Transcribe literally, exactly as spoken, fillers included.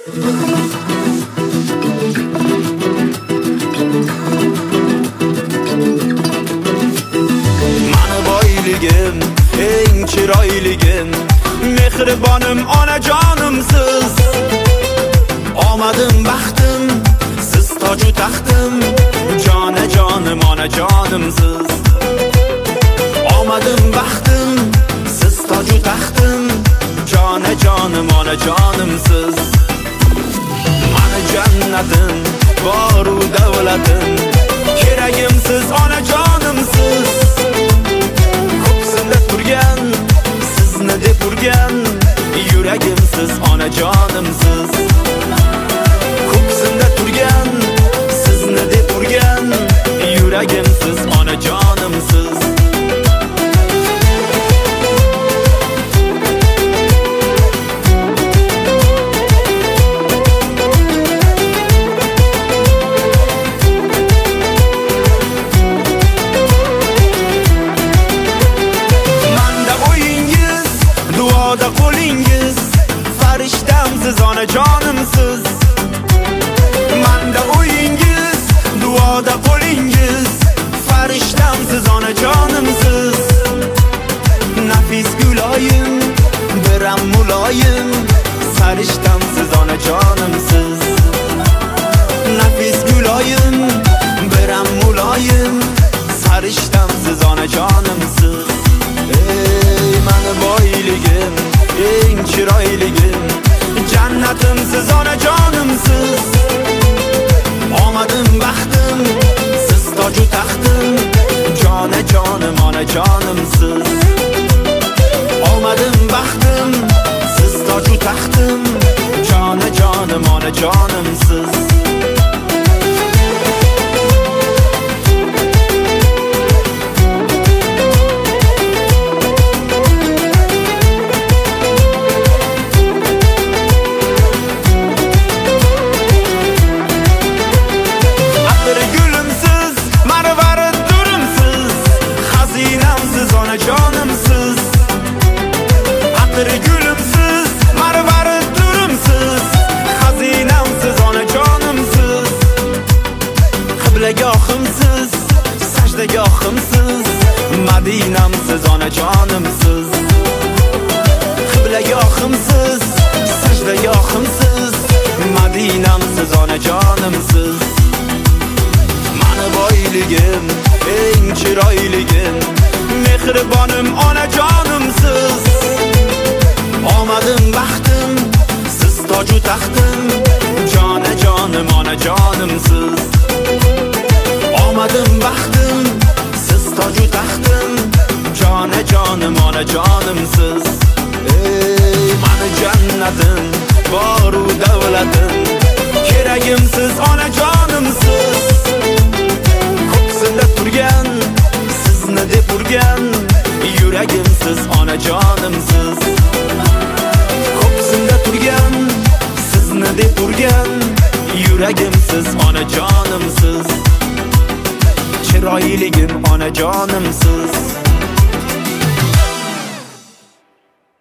Mani boyligim, eng chiroyligim, mehribonim onajonimsiz. Omadim baxtim, siz toju taxtim, jonajonim onajonimsiz. Omadim baxtim, siz toju taxtim, jonajonim onajonimsiz. Mani jannatim, boru davlatim, keragim siz onajonimsiz. Ko'ksimda turgan, sizni deb urgan, yuragim siz onajonimsiz. Ko'ksimda turgan, sizni deb urgan, yuragim siz onajonimsiz. Duoda qo'lingiz, farishtamsiz onajonimsiz. Manda o'yingiz, duoda qo'lingiz, farishtamsiz onajonimsiz. Nafis guloyim, biram muloyim, farishtamsiz onajonimsiz. Nafis guloyim, biram muloyim, farishtamsiz onajonimsiz. Ey mani boyligim, eng chiroyligim, jannatimsiz onajonimsiz. Omadim baxtim, siz toju taxtim, jonajonim onajonimsiz. Omadim baxtim, siz toju taxtim, jonajonim onajonimsiz. Qiblagohimsiz, sajdagohimsiz, Madinamsiz onajonimsiz. Qiblagohimsiz, sajdagohimsiz, Madinamsiz onajonimsiz. Mani boyligim, eng chiroyligim, mehribonim onajonimsiz. Omadim baxtim, siz toju taxtim, jonajonim onajonimsiz. Omadim baxtim, siz toju taxtim, jonajonim onajonimsiz. Ey mani jannatim, boru davlatim, keragim siz onajonimsiz. Ko'ksimda turgan, sizni deb urgan, yuragim siz onajonimsiz. Ko'ksimda turgan, sizni deb urgan, yuragim siz onajonimsiz. Chiroyligim onajonimsiz.